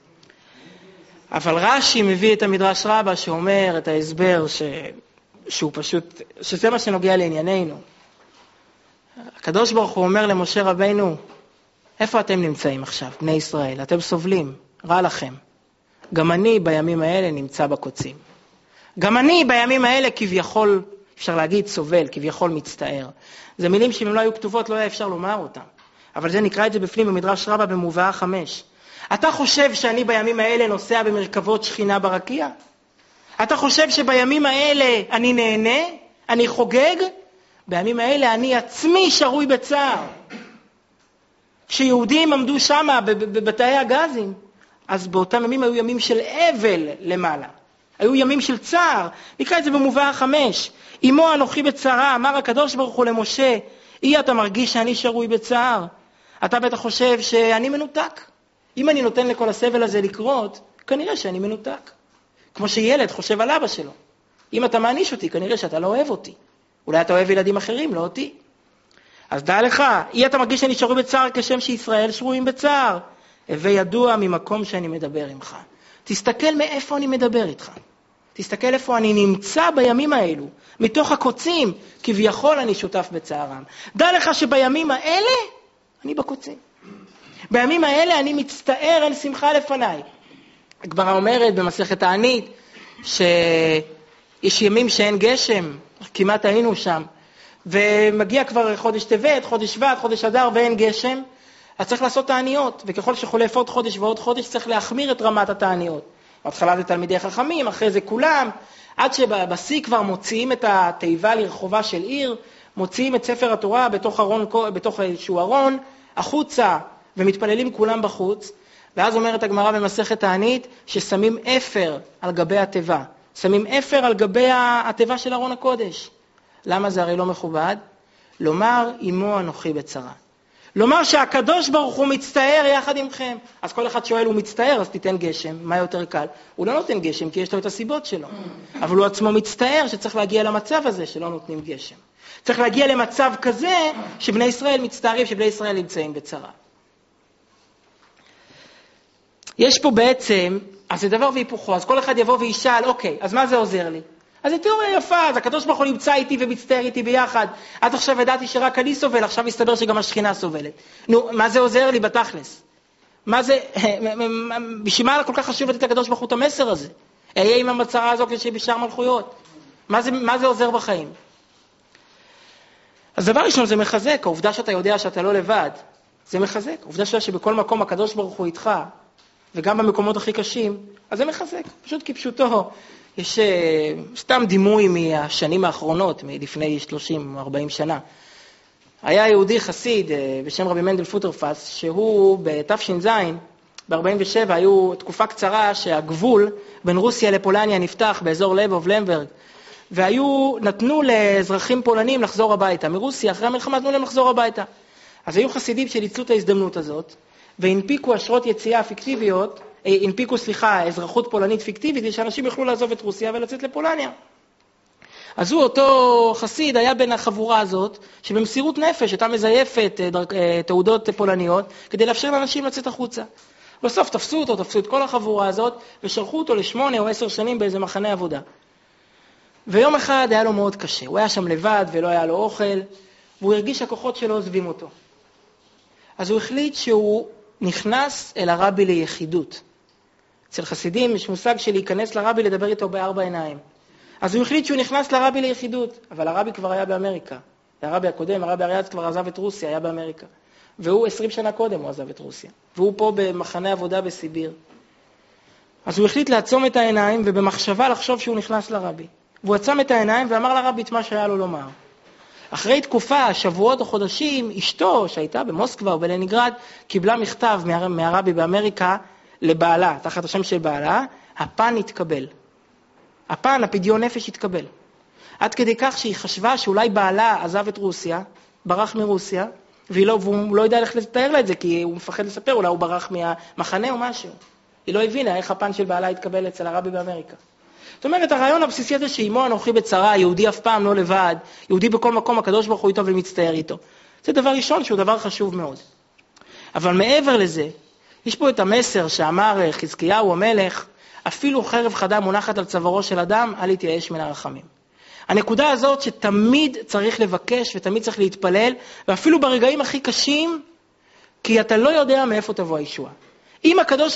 אבל רש"י מביא את המדרש רבא שאומר את ההסבר שהוא פשוט, שזה מה שנוגע לענייננו. הקדוש ברוך הוא אומר למשה רבינו, איפה אתם נמצאים עכשיו, בני ישראל? אתם סובלים, רע לכם. גם אני בימים האלה נמצא בקוצים. גם אני בימים האלה כביכול, אפשר להגיד סובל, כביכול מצטער. זה מילים שאם לא היו כתובות לא היה אפשר לומר אותם. אבל זה נקרא את זה בפנים במדרש רבא במובאה 5. אתה חושב שאני בימים האלה נוסע במרכבות שכינה ברקיע? אתה חושב שבימים האלה אני נהנה? אני חוגג? בימים האלה אני עצמי שרוי בצער. כשיהודים עמדו שם בבתאי הגזים, אז באותם ימים היו ימים של אבל למעלה. היו ימים של צער. נקרא את זה במובאה 5. אמו אנוכי בצערה, אמר הקדוש ברוך הוא למשה, אתה מרגיש שאני שרוי בצער? אתה בטח חושב שאני מנותק. אם אני נותן לכל הסבל הזה לקרות, כנראה שאני מנותק. כמו שילד חושב על אבא שלו. אם אתה מעניש אותי, כנראה שאתה לא אוהב אותי. אולי אתה אוהב ילדים אחרים, לא אותי. אז דע לך, אתה מרגיש שאני שרוי בצער כשם שישראל שרויים בצער. וידוע ממקום שאני מדבר עמך. תסתכל מאיפה אני מדבר איתך. תסתכל איפה אני נמצא בימים האלו. מתוך הקוצים, כביכול אני שותף בצערם. דע לך שבימים האלה, אני בקוצים. בימים האלה אני מצטער על שמחה לפניי. הגמרא אומרת במסכת תענית, שיש ימים שאין גשם, כמעט היינו שם. ומגיע כבר חודש טבת, חודש שבט, חודש אדר ואין גשם, אז צריך לעשות תעניות, וככל שחולף עוד חודש ועוד חודש צריך להחמיר את רמת התעניות. בהתחלה זה תלמידי חכמים, אחרי זה כולם, עד שבשיא כבר מוציאים את התיבה לרחובה של עיר, מוציאים את ספר התורה בתוך איזשהו ארון, החוצה, ומתפללים כולם בחוץ, ואז אומרת הגמרא במסכת תענית, ששמים אפר על גבי התיבה. שמים אפר על גבי התיבה של ארון הקודש. למה זה הרי לא מכובד? לומר, עמו אנוכי בצרה. לומר שהקדוש ברוך הוא מצטער יחד עמכם. אז כל אחד שואל, הוא מצטער, אז תיתן גשם. מה יותר קל? הוא לא נותן גשם, כי יש לו את הסיבות שלו. אבל הוא עצמו מצטער שצריך להגיע למצב הזה שלא נותנים גשם. צריך להגיע למצב כזה שבני ישראל מצטערים, שבני ישראל נמצאים בצרה. יש פה בעצם, אז זה דבר והיפוכו, אז כל אחד יבוא וישאל, אוקיי, אז מה זה עוזר לי? אז זה תיאוריה יפה, אז הקדוש ברוך הוא נמצא איתי ומצטער איתי ביחד. עד עכשיו ידעתי שרק אני סובל, עכשיו מסתבר שגם השכינה סובלת. נו, מה זה עוזר לי בתכלס? מה זה, בשביל מה כל כך חשוב לתת לקדוש ברוך הוא את המסר הזה? אהיה עם המצרה הזו כשבשאר מלכויות. מה זה עוזר בחיים? אז דבר ראשון זה מחזק, העובדה שאתה יודע שאתה לא לבד, זה מחזק. העובדה שבכל מקום הקדוש ברוך הוא איתך, וגם במקומות הכי קשים, אז זה מחזק. פשוט כפשוטו, יש סתם דימוי מהשנים האחרונות, מלפני 30-40 שנה. היה יהודי חסיד בשם רבי מנדל פוטרפס, שהוא בתש"ז, ב-47, היו תקופה קצרה שהגבול בין רוסיה לפולניה נפתח באזור לבוב, למברג, נתנו לאזרחים פולנים לחזור הביתה. מרוסיה, אחרי המלחמה, נתנו להם לחזור הביתה. אז היו חסידים שניצלו את ההזדמנות הזאת, והנפיקו אשרות יציאה פיקטיביות, אזרחות פולנית פיקטיבית, כדי שאנשים יוכלו לעזוב את רוסיה ולצאת לפולניה. אז אותו חסיד היה בין החבורה הזאת, שבמסירות נפש הייתה מזייפת תעודות פולניות, כדי לאפשר לאנשים לצאת החוצה. בסוף תפסו את כל החבורה הזאת, ושלחו אותו ל8 או 10 שנים באיזה מחנה עבודה. ויום אחד היה לו מאוד קשה, הוא היה שם לבד ולא היה לו אוכל, והוא הרגיש שהכוחות שלו עוזבים אותו. אז הוא החליט שהוא נכנס אל הרבי ליחידות. אצל חסידים יש מושג של להיכנס לרבי לדבר איתו בארבע עיניים. אז הוא החליט שהוא נכנס לרבי ליחידות, אבל הרבי כבר היה באמריקה. הרבי הקודם, הרבי אריאץ כבר עזב את רוסיה, היה באמריקה. והוא 20 שנה קודם הוא עזב את רוסיה. והוא פה במחנה עבודה בסיביר. אז הוא החליט לעצום את העיניים ובמחשבה לחשוב שהוא נכנס לרבי. והוא עצם את העיניים ואמר לרבי את מה שהיה לו לומר. אחרי תקופה, שבועות או חודשים, אשתו שהייתה במוסקבה או בלנינגרד, קיבלה מכתב מהרבי באמריקה לבעלה, תחת השם של בעלה, הפן התקבל. הפדיון נפש התקבל. עד כדי כך שהיא חשבה שאולי בעלה עזב את רוסיה, ברח מרוסיה, והוא לא יודע איך לתאר לה את זה, כי הוא מפחד לספר, אולי הוא ברח מהמחנה או משהו. היא לא הבינה איך הפן של בעלה התקבל אצל הרבי באמריקה. זאת אומרת, הרעיון הבסיסי הזה שעמו אנוכי בצרה, יהודי אף פעם לא לבד, יהודי בכל מקום, הקדוש ברוך הוא איתו ומצטער איתו. זה דבר ראשון שהוא דבר חשוב מאוד. אבל מעבר לזה, יש פה את המסר שאמר חזקיהו המלך, אפילו חרב חדה מונחת על צווארו של אדם, אל יתייאש מן הרחמים. הנקודה הזאת שתמיד צריך לבקש ותמיד צריך להתפלל, ואפילו ברגעים הכי קשים, כי אתה לא יודע מאיפה תבוא הישועה. אם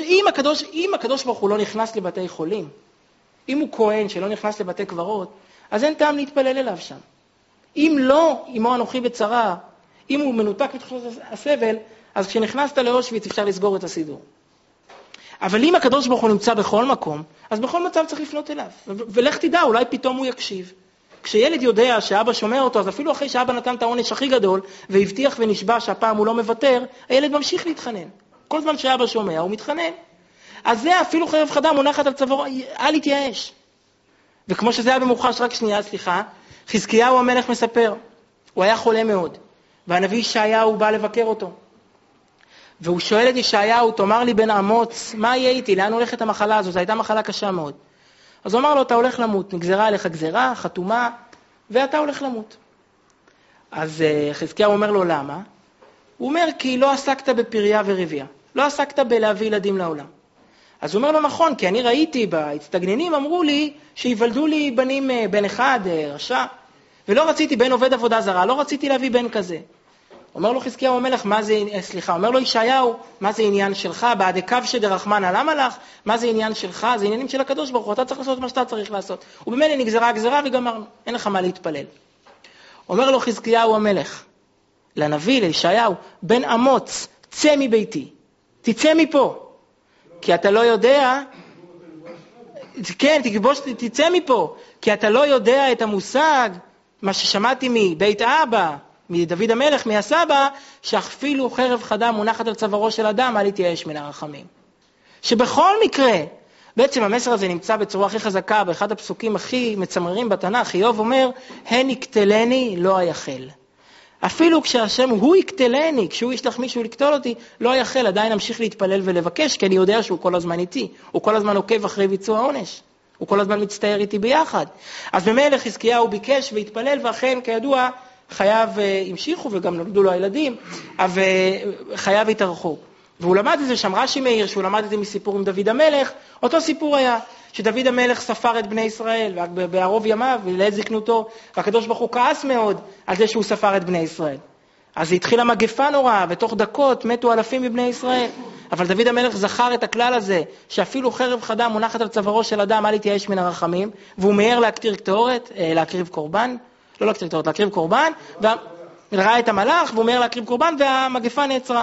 הקדוש ברוך הוא לא נכנס לבתי חולים, אם הוא כהן שלא נכנס לבתי קברות, אז אין טעם להתפלל אליו שם. אם לא, עמו אנוכי בצרה, אם הוא מנותק מתחושת הסבל, אז כשנכנסת לאושוויץ אפשר לסגור את הסידור. אבל אם הקדוש ברוך הוא נמצא בכל מקום, אז בכל מצב צריך לפנות אליו. ולך תדע, אולי פתאום הוא יקשיב. כשילד יודע שאבא שומע אותו, אז אפילו אחרי שאבא נתן את העונש הכי גדול, והבטיח ונשבע שהפעם הוא לא מוותר, הילד ממשיך להתחנן. כל זמן שאבא שומע, הוא מתחנן. אז זה אפילו חרב חדה מונחת על צווארו, אל יתייאש. וכמו שזה היה במוחש, רק שנייה, חזקיהו המלך מספר, הוא היה חולה מאוד, והנביא ישעיהו בא לבקר אותו. והוא שואל את ישעיהו, תאמר לי בן אמוץ, מה יהיה איתי? לאן הולכת המחלה הזו? זו הייתה מחלה קשה מאוד. אז הוא אמר לו, אתה הולך למות, נגזרה עליך גזרה, חתומה, ואתה הולך למות. אז חזקיהו אומר לו, למה? הוא אומר, כי לא עסקת בפריה ורבייה, לא עסקת בלהביא ילדים לעולם. אז הוא אומר לו, נכון, כי אני ראיתי בהצטגננים, אמרו לי שיוולדו לי בנים, בן אחד, רשע, ולא רציתי בן עובד עבודה זרה, לא רציתי להביא בן כזה. אומר לו חזקיהו המלך, אומר לו ישעיהו, מה זה עניין שלך? בעד הקו שדרחמנה, למה לך? מה זה עניין שלך? זה עניינים של הקדוש ברוך הוא, אתה צריך לעשות מה שאתה צריך לעשות. ובמילא נגזרה הגזרה וגמרנו, אין לך מה להתפלל. אומר לו חזקיהו המלך, לנביא, לישעיהו, בן אמוץ, צא מביתי, תצא מפה, כי אתה לא יודע, כן, תצא מפה, כי אתה לא יודע את המושג, מה ששמעתי מבית אבא, מדוד המלך, מהסבא, שאפילו חרב חדה מונחת על צווארו של אדם, אל יתייאש מן הרחמים. שבכל מקרה, בעצם המסר הזה נמצא בצורה הכי חזקה, באחד הפסוקים הכי מצמררים בתנ"ך, איוב אומר, הן יקטלני, לא היחל. אפילו כשהשם הוא יקטלני, כשהוא ישלח מישהו לקטול אותי, לא היחל, עדיין אמשיך להתפלל ולבקש, כי אני יודע שהוא כל הזמן איתי, הוא כל הזמן עוקב אחרי ביצוע העונש, הוא כל הזמן מצטער איתי ביחד. אז במלך חזקיהו ביקש והתפלל, ואכן כידוע חייו המשיכו וגם נולדו לו הילדים, אבל חייו התארכו. והוא למד את זה שם, רש"י מאיר, שהוא למד את זה מסיפור עם דוד המלך, אותו סיפור היה, שדוד המלך ספר את בני ישראל, בערוב ימיו, ולעת זקנותו, והקדוש ברוך הוא כעס מאוד על זה שהוא ספר את בני ישראל. אז התחילה מגפה נוראה, ותוך דקות מתו אלפים מבני ישראל. אבל דוד המלך זכר את הכלל הזה, שאפילו חרב חדה מונחת על צווארו של אדם, אל יתייאש מן הרחמים, והוא מהר להקטיר קטורת, להקריב קורבן, לא להקטיר קטורת, להקריב קורבן, וראה את המלאך, והוא מהר להקריב קורבן, והמגפה נעצרה.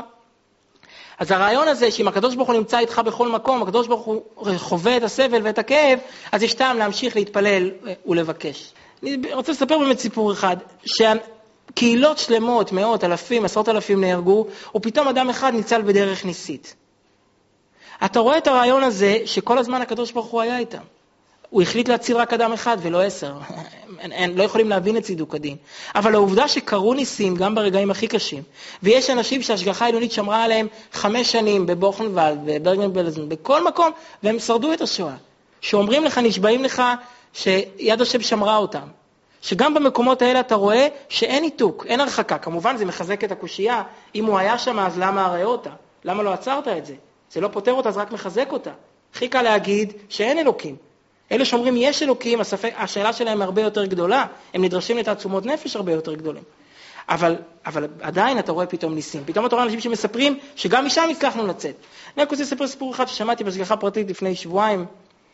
אז הרעיון הזה, שאם הקדוש ברוך הוא נמצא איתך בכל מקום, הקדוש ברוך הוא חווה את הסבל ואת הכאב, אז יש טעם להמשיך להתפלל ולבקש. אני רוצה לספר באמת סיפור אחד, שקהילות שלמות, מאות, אלפים, עשרות אלפים נהרגו, ופתאום אדם אחד ניצל בדרך ניסית. אתה רואה את הרעיון הזה, שכל הזמן הקדוש ברוך הוא היה איתם. הוא החליט להציל רק אדם אחד ולא 10. לא יכולים להבין את צידוק הדין. אבל העובדה שקרו ניסים גם ברגעים הכי קשים, ויש אנשים שהשגחה העליונית שמרה עליהם 5 שנים בבוכנוולד, בברגן-בלזן, בכל מקום, והם שרדו את השואה. שאומרים לך, נשבעים לך, שיד השם שמרה אותם. שגם במקומות האלה אתה רואה שאין ניתוק, אין הרחקה. כמובן זה מחזק את הקושייה. אם הוא היה שם, אז למה הראה אותה? למה לא עצרת את זה? זה לא פותר אותה, זה רק מחזק אותה. הכי קל להגיד שאין אלוקים. אלה שאומרים יש אלוקים, השאלה שלהם הרבה יותר גדולה, הם נדרשים לתעצומות נפש הרבה יותר גדולים. אבל עדיין אתה רואה פתאום ניסים, פתאום אתה רואה אנשים שמספרים שגם משם הצלחנו לצאת. אני רוצה לספר סיפור אחד ששמעתי בהשגחה פרטית לפני שבועיים.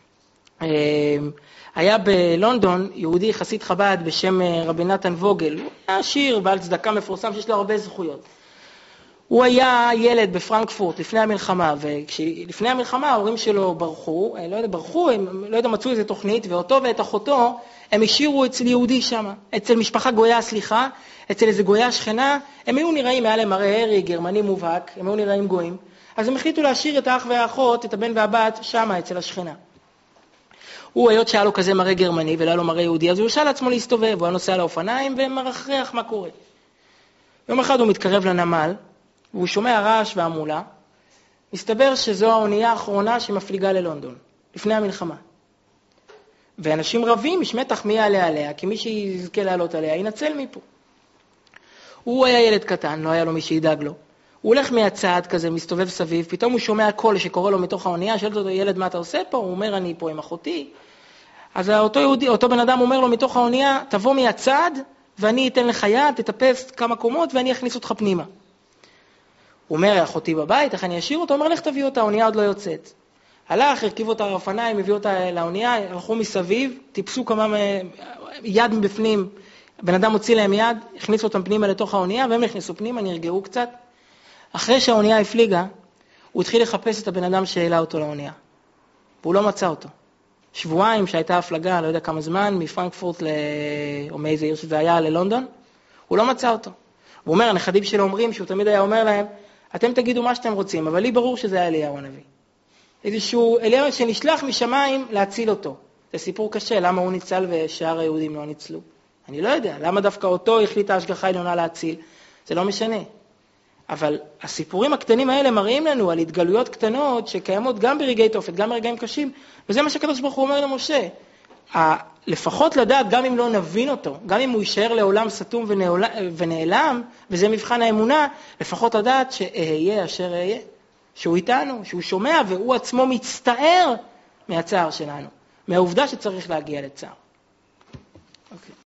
היה בלונדון יהודי חסיד חב"ד בשם רבי נתן ווגל, הוא היה עשיר בעל צדקה מפורסם שיש לו הרבה זכויות. הוא היה ילד בפרנקפורט לפני המלחמה, ולפני המלחמה ההורים שלו ברחו, הם לא יודע, מצאו איזו תוכנית, ואותו ואת אחותו הם השאירו אצל יהודי שם, אצל משפחה גויה, אצל איזו גויה שכנה, הם היו נראים, היה להם מראה הרי גרמני מובהק, הם היו נראים גויים, אז הם החליטו להשאיר את האח והאחות, את הבן והבת, שם אצל השכנה. הוא היות שהיה לו כזה מראה גרמני ולא היה לו מראה יהודי, אז הוא הרשה לעצמו להסתובב, הוא היה נוסע לאופניים ומרחרח מה קורה. יום אחד הוא מתקרב לנמל, והוא שומע רעש והמולה, מסתבר שזו האונייה האחרונה שמפליגה ללונדון, לפני המלחמה. ואנשים רבים, יש מתח מי יעלה עליה, כי מי שיזכה לעלות עליה ינצל מפה. הוא היה ילד קטן, לא היה לו מי שידאג לו. הוא הולך מהצד כזה, מסתובב סביב, פתאום הוא שומע קול שקורא לו מתוך האונייה, שואל אותו, ילד, מה אתה עושה פה? הוא אומר, אני פה עם אחותי. אז אותו בן אדם אומר לו מתוך האונייה, תבוא מהצד, ואני אתן לך יד, תטפס כמה קומות, ואני אכניס אותך פנימה. הוא אומר, אחותי בבית, איך אני אשאיר אותו? הוא אומר, לך תביא אותה, האונייה עוד לא יוצאת. הלך, הרכיב אותה על האופניים, הביא אותה לאונייה, הלכו מסביב, טיפסו כמה יד מבפנים, בן אדם הוציא להם יד, הכניסו אותם פנימה לתוך האונייה, והם נכנסו פנימה, נרגעו קצת. אחרי שהאונייה הפליגה, הוא התחיל לחפש את הבן אדם שהעלה אותו לאונייה. והוא לא מצא אותו. שבועיים שהייתה הפלגה, לא יודע כמה זמן, מפרנקפורט או מאיזה עיר שזה היה ללונדון, הוא לא מצא אותו. הוא אומר, הנכדים שלו אומרים, שהוא תמיד היה אומר להם, אתם תגידו מה שאתם רוצים, אבל לי ברור שזה היה אליהו הנביא. איזשהו אליהו שנשלח משמיים להציל אותו. זה סיפור קשה, למה הוא ניצל ושאר היהודים לא ניצלו? אני לא יודע, למה דווקא אותו החליטה ההשגחה העליונה להציל? זה לא משנה. אבל הסיפורים הקטנים האלה מראים לנו על התגלויות קטנות שקיימות גם ברגעי תופת, גם ברגעים קשים, וזה מה שהקדוש ברוך הוא אומר למשה. לפחות לדעת, גם אם לא נבין אותו, גם אם הוא יישאר לעולם סתום ונעלם, וזה מבחן האמונה, לפחות לדעת שאהיה אשר אהיה, שהוא איתנו, שהוא שומע, והוא עצמו מצטער מהצער שלנו, מהעובדה שצריך להגיע לצער.